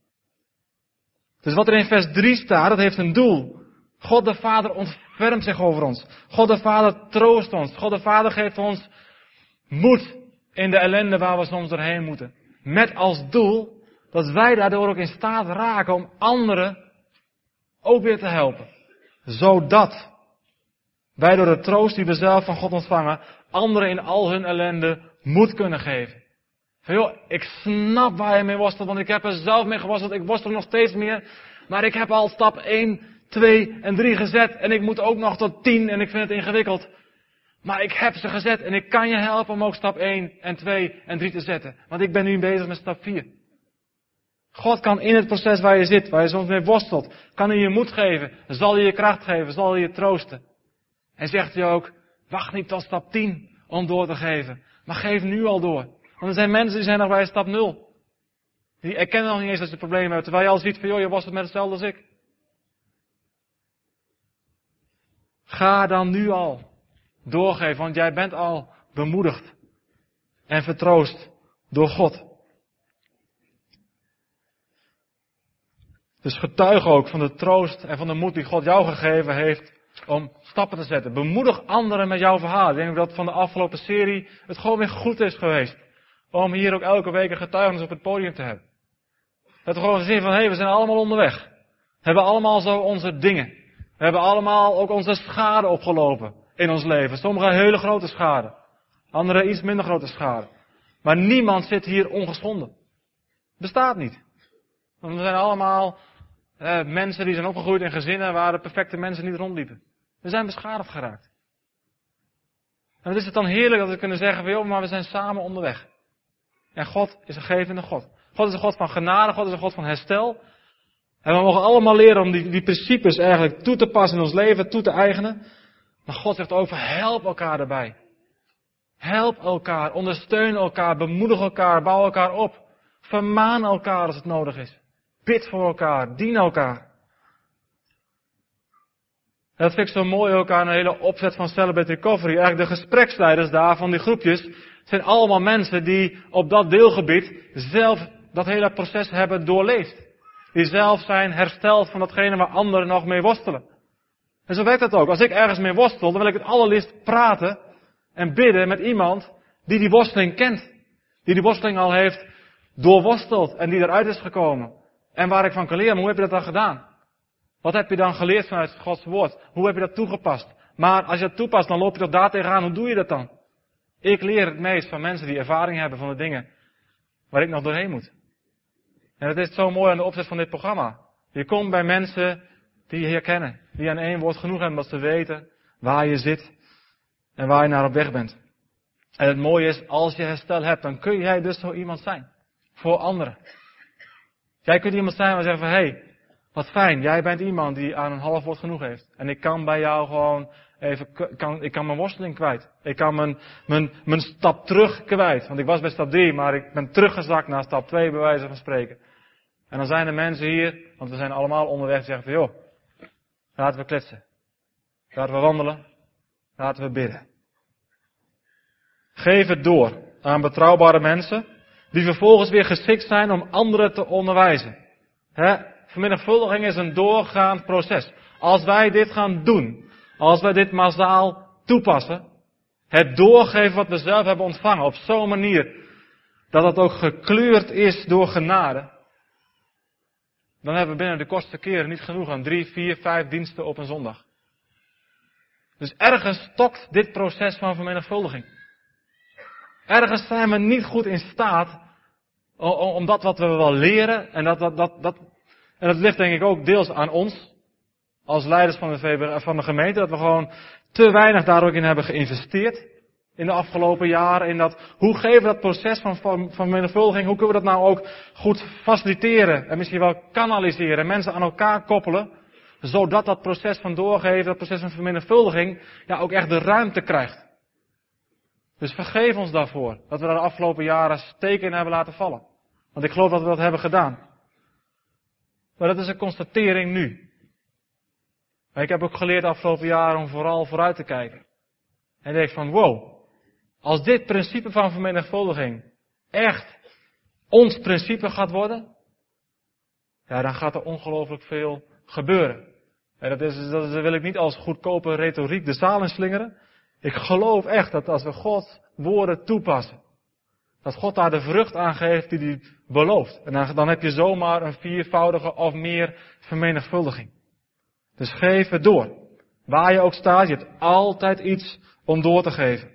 Dus wat er in vers drie staat, dat heeft een doel. God de Vader ontfermt zich over ons. God de Vader troost ons. God de Vader geeft ons moed in de ellende waar we soms doorheen moeten. Met als doel dat wij daardoor ook in staat raken om anderen ook weer te helpen. Zodat wij door de troost die we zelf van God ontvangen, anderen in al hun ellende moed kunnen geven. Van joh, ik snap waar je mee worstelt, want ik heb er zelf mee geworsteld. Ik worstel nog steeds meer. Maar ik heb al stap één, twee en drie gezet. En ik moet ook nog tot tien en ik vind het ingewikkeld. Maar ik heb ze gezet en ik kan je helpen om ook stap één en twee en drie te zetten. Want ik ben nu bezig met stap vier. God kan in het proces waar je zit, waar je soms mee worstelt, kan hij je moed geven, zal hij je kracht geven, zal hij je troosten. En zegt hij ook, wacht niet tot stap tien om door te geven, maar geef nu al door. Want er zijn mensen die zijn nog bij stap nul. Die erkennen nog niet eens dat ze problemen hebben, terwijl je al ziet van, joh, je worstelt met hetzelfde als ik. Ga dan nu al doorgeven, want jij bent al bemoedigd en vertroost door God. Dus getuig ook van de troost en van de moed die God jou gegeven heeft om stappen te zetten. Bemoedig anderen met jouw verhaal. Ik denk dat van de afgelopen serie het gewoon weer goed is geweest. Om hier ook elke week een getuigenis op het podium te hebben. Dat we gewoon zien van, hé, hey, we zijn allemaal onderweg. We hebben allemaal zo onze dingen. We hebben allemaal ook onze schade opgelopen in ons leven. Sommige hele grote schade. Andere iets minder grote schade. Maar niemand zit hier ongeschonden. Bestaat niet. Want we zijn allemaal eh, mensen die zijn opgegroeid in gezinnen waar de perfecte mensen niet rondliepen. We zijn beschadigd geraakt. En wat is het dan heerlijk dat we kunnen zeggen van, joh, maar we zijn samen onderweg. En God is een gevende God. God is een God van genade, God is een God van herstel. En we mogen allemaal leren om die, die principes eigenlijk toe te passen in ons leven, toe te eigenen. Maar God zegt ook van, help elkaar erbij. Help elkaar, ondersteun elkaar, bemoedig elkaar, bouw elkaar op. Vermaan elkaar als het nodig is. Bid voor elkaar, dien elkaar. En dat vind ik zo mooi ook aan een hele opzet van Celebrate Recovery. Eigenlijk de gespreksleiders daar van die groepjes zijn allemaal mensen die op dat deelgebied zelf dat hele proces hebben doorleefd. Die zelf zijn hersteld van datgene waar anderen nog mee worstelen. En zo werkt dat ook. Als ik ergens mee worstel, dan wil ik het allerliefst praten en bidden met iemand die die worsteling kent. Die die worsteling al heeft doorworsteld en die eruit is gekomen. En waar ik van kan leren, maar hoe heb je dat dan gedaan? Wat heb je dan geleerd vanuit Gods woord? Hoe heb je dat toegepast? Maar als je dat toepast, dan loop je toch daar tegenaan. Hoe doe je dat dan? Ik leer het meest van mensen die ervaring hebben van de dingen waar ik nog doorheen moet. En dat is zo mooi aan de opzet van dit programma. Je komt bij mensen die je herkennen. Die aan één woord genoeg hebben dat ze weten waar je zit en waar je naar op weg bent. En het mooie is, als je herstel hebt, dan kun jij dus zo iemand zijn. Voor anderen. Jij kunt iemand zijn waar je zegt van, hé, hey, wat fijn, jij bent iemand die aan een half woord genoeg heeft. En ik kan bij jou gewoon even, kan, ik kan mijn worsteling kwijt. Ik kan mijn, mijn, mijn stap terug kwijt. Want ik was bij stap drie, maar ik ben teruggezakt naar stap twee, bij wijze van spreken. En dan zijn er mensen hier, want we zijn allemaal onderweg, die zeggen van, joh, laten we kletsen. Laten we wandelen. Laten we bidden. Geef het door aan betrouwbare mensen, die vervolgens weer geschikt zijn om anderen te onderwijzen. He? Vermenigvuldiging is een doorgaand proces. Als wij dit gaan doen, als wij dit massaal toepassen, het doorgeven wat we zelf hebben ontvangen op zo'n manier dat het ook gekleurd is door genade, dan hebben we binnen de kortste keren niet genoeg aan drie, vier, vijf diensten op een zondag. Dus ergens stokt dit proces van vermenigvuldiging. Ergens zijn we niet goed in staat om dat wat we wel leren, en dat, dat, dat, dat, en dat ligt denk ik ook deels aan ons, als leiders van de, V B R, van de gemeente, dat we gewoon te weinig daar ook in hebben geïnvesteerd in de afgelopen jaren. In dat, hoe geven we dat proces van, van, van vermenigvuldiging, hoe kunnen we dat nou ook goed faciliteren en misschien wel kanaliseren, mensen aan elkaar koppelen, zodat dat proces van doorgeven, dat proces van vermenigvuldiging, ja ook echt de ruimte krijgt. Dus vergeef ons daarvoor, dat we daar de afgelopen jaren steken in hebben laten vallen. Want ik geloof dat we dat hebben gedaan. Maar dat is een constatering nu. Maar ik heb ook geleerd de afgelopen jaren om vooral vooruit te kijken. En ik denk van, wow, als dit principe van vermenigvuldiging echt ons principe gaat worden, ja, dan gaat er ongelooflijk veel gebeuren. En dat, is, dat wil ik niet als goedkope retoriek de zaal inslingeren. Ik geloof echt dat als we Gods woorden toepassen, dat God daar de vrucht aan geeft die hij belooft. En dan, dan heb je zomaar een viervoudige of meer vermenigvuldiging. Dus geef het door. Waar je ook staat, je hebt altijd iets om door te geven.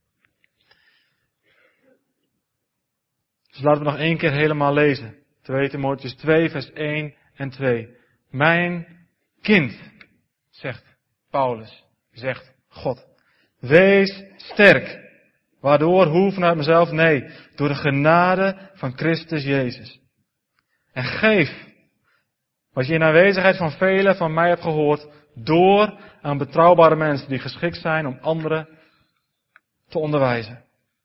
Dus laten we nog één keer helemaal lezen. twee Timotheüs twee, vers één en twee. Mijn kind, zegt Paulus, zegt God. Wees sterk. Waardoor, hoe vanuit mezelf? Nee, door de genade van Christus Jezus. En geef wat je in aanwezigheid van velen van mij hebt gehoord, door aan betrouwbare mensen die geschikt zijn om anderen te onderwijzen.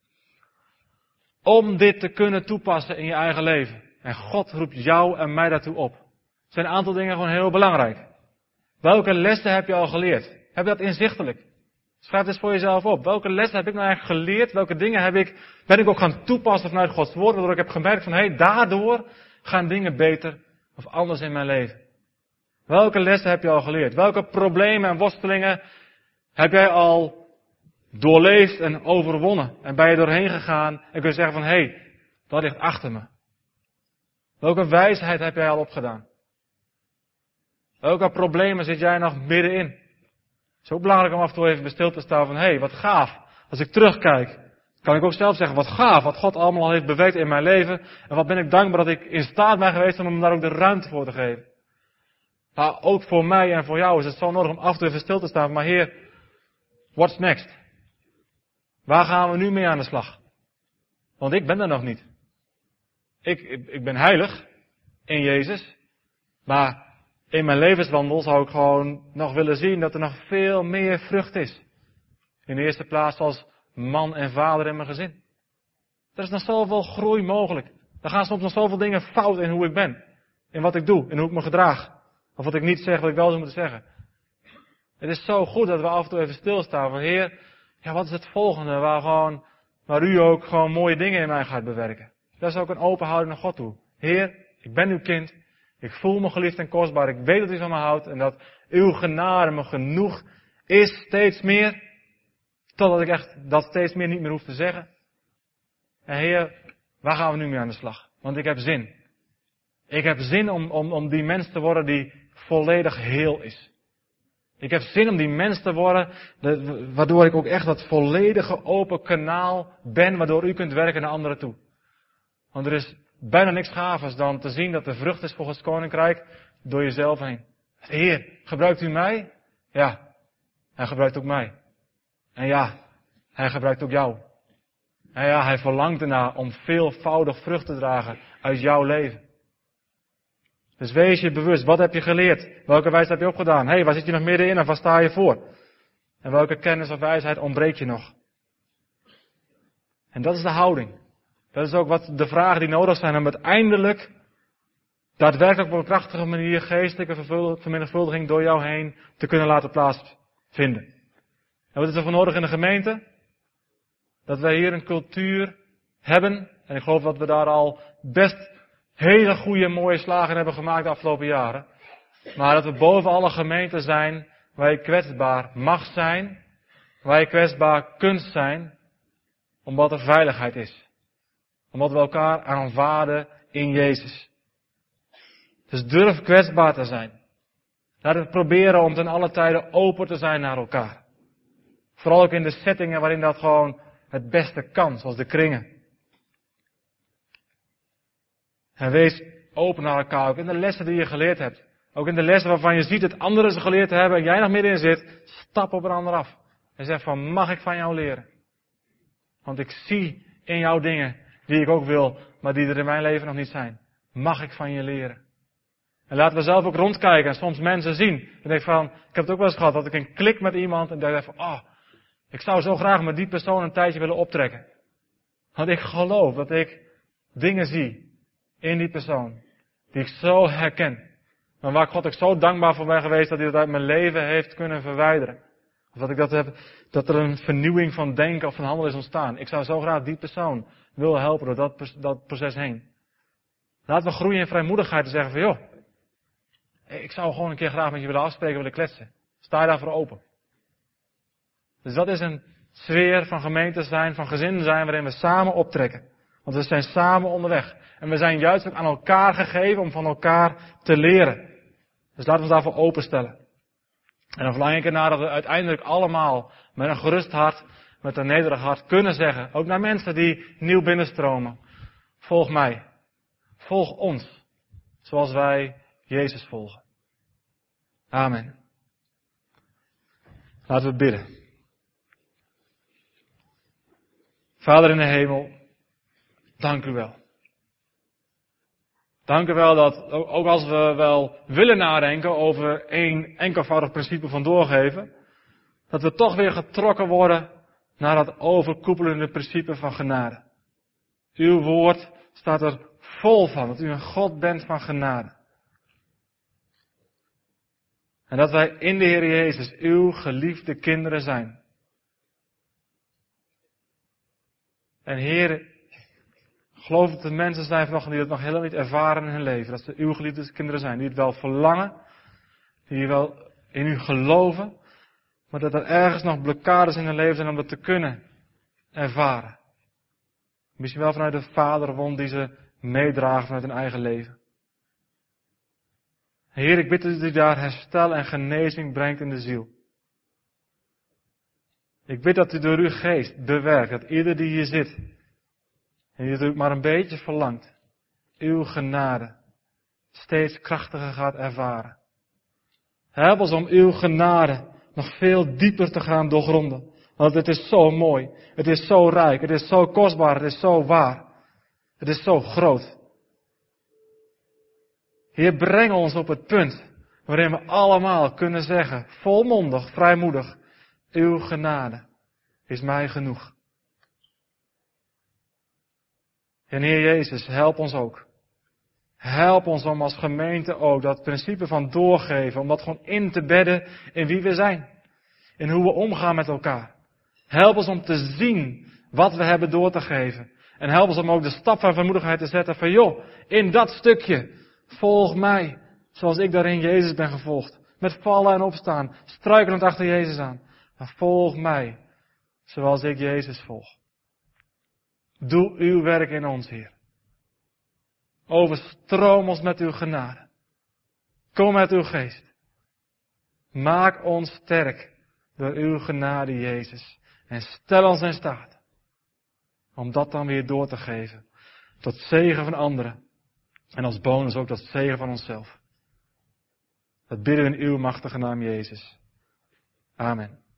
Om dit te kunnen toepassen in je eigen leven. En God roept jou en mij daartoe op. Er zijn een aantal dingen gewoon heel belangrijk. Welke lessen heb je al geleerd? Heb je dat inzichtelijk? Schrijf dit voor jezelf op. Welke lessen heb ik nou eigenlijk geleerd? Welke dingen heb ik, ben ik ook gaan toepassen vanuit Gods woord? Waardoor ik heb gemerkt van, hé, hey, daardoor gaan dingen beter of anders in mijn leven. Welke lessen heb je al geleerd? Welke problemen en worstelingen heb jij al doorleefd en overwonnen? En ben je doorheen gegaan en kun je zeggen van, hé, hey, dat ligt achter me. Welke wijsheid heb jij al opgedaan? Welke problemen zit jij nog middenin? Het is ook belangrijk om af en toe even bij stil te staan van, hé, hey, wat gaaf. Als ik terugkijk, kan ik ook zelf zeggen, wat gaaf, wat God allemaal al heeft bewerkt in mijn leven. En wat ben ik dankbaar dat ik in staat ben geweest om hem daar ook de ruimte voor te geven. Maar ook voor mij en voor jou is het zo nodig om af en toe even stil te staan. Maar Heer, what's next? Waar gaan we nu mee aan de slag? Want ik ben er nog niet. Ik, ik, ik ben heilig in Jezus. Maar in mijn levenswandel zou ik gewoon nog willen zien dat er nog veel meer vrucht is. In de eerste plaats als man en vader in mijn gezin. Er is nog zoveel groei mogelijk. Er gaan soms nog zoveel dingen fout in hoe ik ben. In wat ik doe, in hoe ik me gedraag. Of wat ik niet zeg, wat ik wel zou moeten zeggen. Het is zo goed dat we af en toe even stilstaan van, Heer, ja, wat is het volgende waar gewoon, waar u ook gewoon mooie dingen in mij gaat bewerken. Dat is ook een open houding naar God toe. Heer, ik ben uw kind. Ik voel me geliefd en kostbaar. Ik weet dat u van me houdt. En dat uw genade me genoeg is steeds meer. Totdat ik echt dat steeds meer niet meer hoef te zeggen. En Heer, waar gaan we nu mee aan de slag? Want ik heb zin. Ik heb zin om, om, om die mens te worden die volledig heel is. Ik heb zin om die mens te worden, de, waardoor ik ook echt dat volledige open kanaal ben, waardoor u kunt werken naar anderen toe. Want er is bijna niks gavers dan te zien dat de vrucht is voor Gods koninkrijk door jezelf heen. Heer, gebruikt u mij? Ja, hij gebruikt ook mij. En ja, hij gebruikt ook jou. En ja, hij verlangt ernaar om veelvoudig vrucht te dragen uit jouw leven. Dus wees je bewust, wat heb je geleerd? Welke wijsheid heb je opgedaan? Hé, hey, waar zit je nog middenin en waar sta je voor? En welke kennis of wijsheid ontbreekt je nog? En dat is de houding. Dat is ook wat de vragen die nodig zijn om uiteindelijk daadwerkelijk op een krachtige manier geestelijke vermenigvuldiging door jou heen te kunnen laten plaatsvinden. En wat is er voor nodig in de gemeente? Dat wij hier een cultuur hebben, en ik geloof dat we daar al best hele goede, mooie slagen hebben gemaakt de afgelopen jaren. Maar dat we boven alle gemeenten zijn waar je kwetsbaar mag zijn. Waar je kwetsbaar kunt zijn. Omdat er veiligheid is. Omdat we elkaar aanvaarden in Jezus. Dus durf kwetsbaar te zijn. Laten we proberen om ten alle tijden open te zijn naar elkaar. Vooral ook in de settingen waarin dat gewoon het beste kan, zoals de kringen. En wees open naar elkaar, ook in de lessen die je geleerd hebt. Ook in de lessen waarvan je ziet dat anderen ze geleerd hebben en jij nog middenin zit. Stap op een ander af. En zeg van, mag ik van jou leren? Want ik zie in jou dingen die ik ook wil, maar die er in mijn leven nog niet zijn. Mag ik van je leren? En laten we zelf ook rondkijken en soms mensen zien. En denk van, ik heb het ook wel eens gehad dat ik een klik met iemand en dacht van, oh, ik zou zo graag met die persoon een tijdje willen optrekken. Want ik geloof dat ik dingen zie in die persoon die ik zo herken. Maar waar God ook zo dankbaar voor ben geweest dat hij dat uit mijn leven heeft kunnen verwijderen. Of dat ik dat heb, dat er een vernieuwing van denken of van handelen is ontstaan. Ik zou zo graag die persoon willen helpen door dat, dat proces heen. Laten we groeien in vrijmoedigheid en zeggen van, joh, ik zou gewoon een keer graag met je willen afspreken, willen kletsen. Sta je daarvoor open? Dus dat is een sfeer van gemeente zijn, van gezinnen zijn, waarin we samen optrekken. Want we zijn samen onderweg. En we zijn juist ook aan elkaar gegeven om van elkaar te leren. Dus laten we ons daarvoor openstellen. En dan verlang ik ernaar dat we uiteindelijk allemaal met een gerust hart, met een nederig hart kunnen zeggen, ook naar mensen die nieuw binnenstromen, volg mij. Volg ons. Zoals wij Jezus volgen. Amen. Laten we bidden. Vader in de hemel, dank u wel. Dank u wel dat, ook als we wel willen nadenken over één enkelvoudig principe van doorgeven, dat we toch weer getrokken worden naar dat overkoepelende principe van genade. Uw woord staat er vol van, dat u een God bent van genade. En dat wij in de Heer Jezus uw geliefde kinderen zijn. En Heer, geloof dat er mensen zijn vanochtend die dat nog helemaal niet ervaren in hun leven. Dat ze uw geliefde kinderen zijn. Die het wel verlangen. Die wel in u geloven. Maar dat er ergens nog blokkades in hun leven zijn om dat te kunnen ervaren. Misschien wel vanuit de vaderwond die ze meedragen vanuit hun eigen leven. Heer, ik bid dat u daar herstel en genezing brengt in de ziel. Ik bid dat u door uw geest bewerkt, dat ieder die hier zit, en die het ook maar een beetje verlangt, uw genade steeds krachtiger gaat ervaren. Help ons om uw genade nog veel dieper te gaan doorgronden. Want het is zo mooi, het is zo rijk, het is zo kostbaar, het is zo waar. Het is zo groot. Heer, breng ons op het punt waarin we allemaal kunnen zeggen, volmondig, vrijmoedig, uw genade is mij genoeg. En Heer Jezus, help ons ook. Help ons om als gemeente ook dat principe van doorgeven, om dat gewoon in te bedden in wie we zijn. In hoe we omgaan met elkaar. Help ons om te zien wat we hebben door te geven. En help ons om ook de stap van vrijmoedigheid te zetten van joh, in dat stukje, volg mij, zoals ik daarin Jezus ben gevolgd. Met vallen en opstaan, struikelend achter Jezus aan. Maar volg mij, zoals ik Jezus volg. Doe uw werk in ons, Heer. Overstroom ons met uw genade. Kom met uw geest. Maak ons sterk door uw genade, Jezus. En stel ons in staat om dat dan weer door te geven. Tot zegen van anderen. En als bonus ook tot zegen van onszelf. Dat bidden we in uw machtige naam, Jezus. Amen.